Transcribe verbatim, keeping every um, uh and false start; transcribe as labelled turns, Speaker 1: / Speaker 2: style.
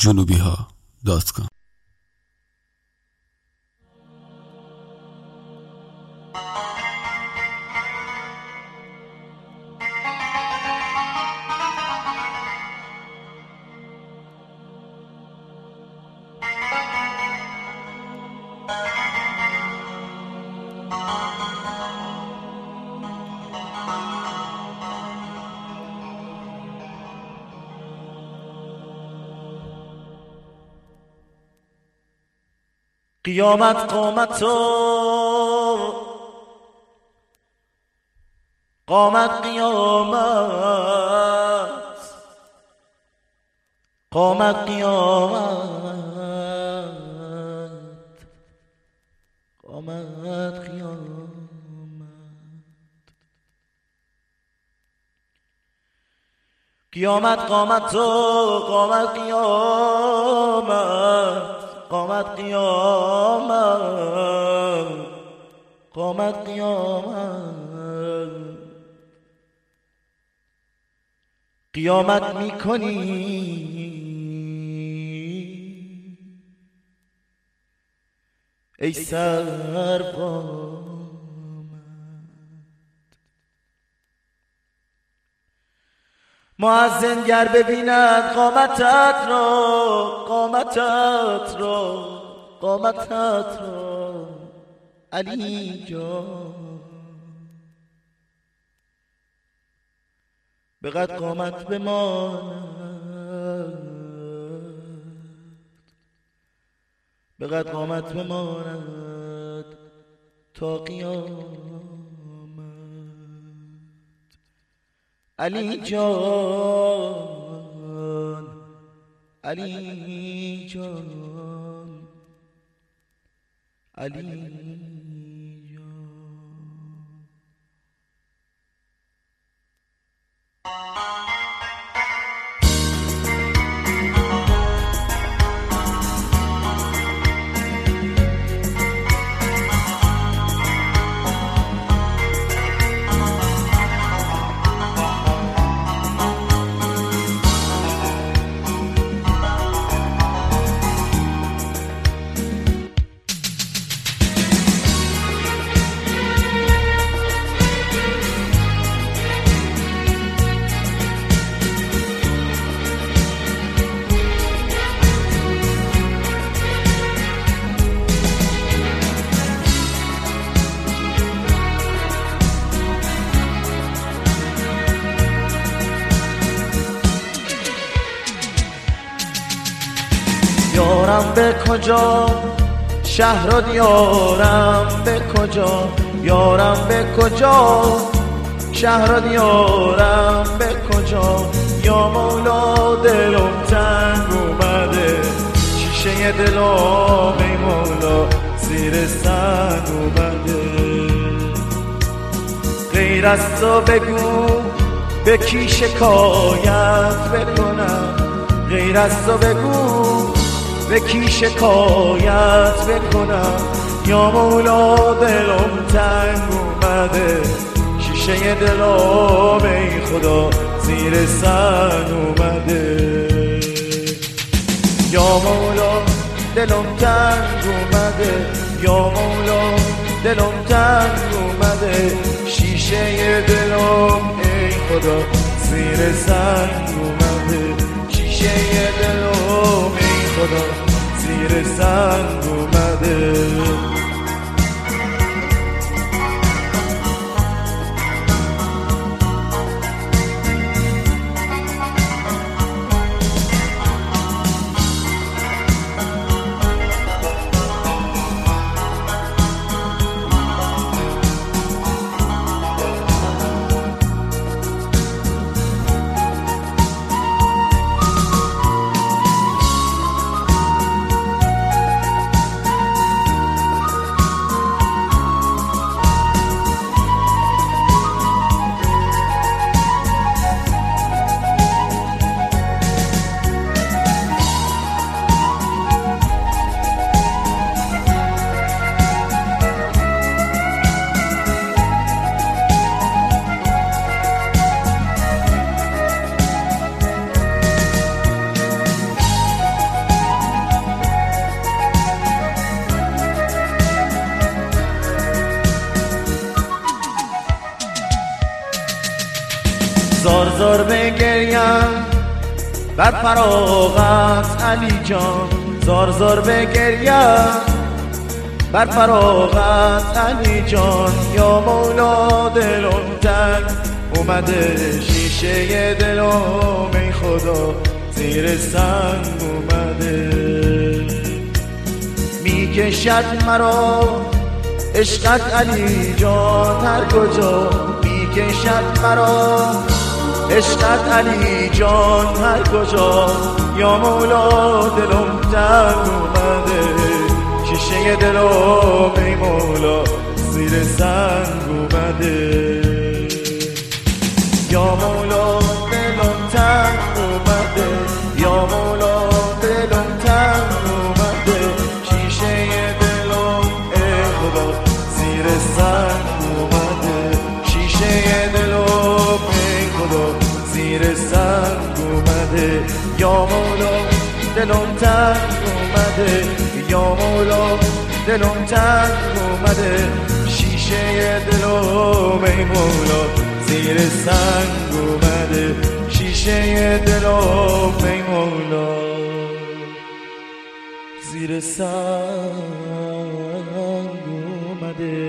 Speaker 1: جنوبی ها دات کام.
Speaker 2: قیامت قامت و قامت قیامت قامت قیامت قامت قیامت قیامت قامت و قامت قیامت قامت قیامت قامت قیامت قیامت میکنی ای سرقامت مؤذن گر ببیند قامتت را قامتت را قامتت را علی جان بقد قامت بماند بقد قامت بماند تا قیامت علی جان علی جان علی جان. یارم به کجا شهر دیارم به کجا یارم به کجا شهر دیارم به کجا یا مولا دلم تنگ اومده شیشه دلم ای مولا زیر سنگ اومده غیر از تو بگو به کی شکایت بکنم غیر از تو بگو به کی شکایت بکنم یا مولا دلم تنگ اومده شیشه دلم ای خدا زیر سنگ اومده یا مولا دلم تنگ اومده یا مولا دلم تنگ اومده شیشه دلم ای خدا زیر سنگ اومده شیشه دلم ای خدا زیر سنگ اومده زار بگریم بر فراغت علی جان، زار زار بگریم بر فراغت علی جان. یا مولا دلم تنگ اومده، شیشه دلم ای خدا زیر سنگ اومده. میکشد مرا عشقت علی جان هر کجا، میکشد مرا عشقت علی جان هر کجا. یا مولا دلم تنگ اومده، شیشه دلم ای مولا زیر سنگ اومده. یا مولا دلم تنگ اومده، یا مولا دلم تنگ اومده، شیشه دلم ای خدا زیر سنگ اومده، شیشه دلم ای خدا زیر سنگ اومده. یا مولا دلم تنگ اومده، یا مولا دلم تنگ اومده، شیشه دلم ای مولا زیر سنگ اومده، شیشه دلم ای مولا زیر سنگ اومده.